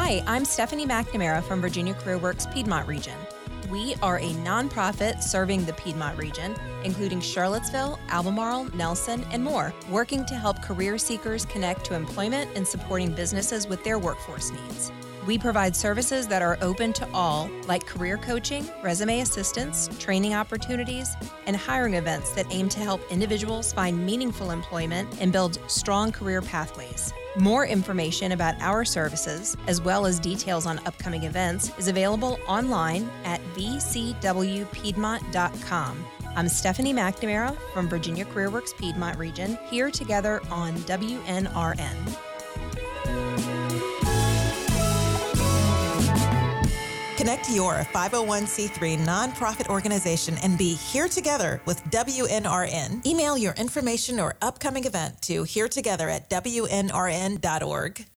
Hi, I'm Stephanie McNamara from Virginia CareerWorks Piedmont Region. We are a nonprofit serving the Piedmont region, including Charlottesville, Albemarle, Nelson, and more, working to help career seekers connect to employment and supporting businesses with their workforce needs. We provide services that are open to all, like career coaching, resume assistance, training opportunities, and hiring events that aim to help individuals find meaningful employment and build strong career pathways. More information about our services, as well as details on upcoming events, is available online at vcwpiedmont.com. I'm Stephanie McNamara from Virginia CareerWorks Piedmont Region, here together on WNRN. Connect your 501c3 nonprofit organization and be here together with WNRN. Email your information or upcoming event to heretogether@wnrn.org.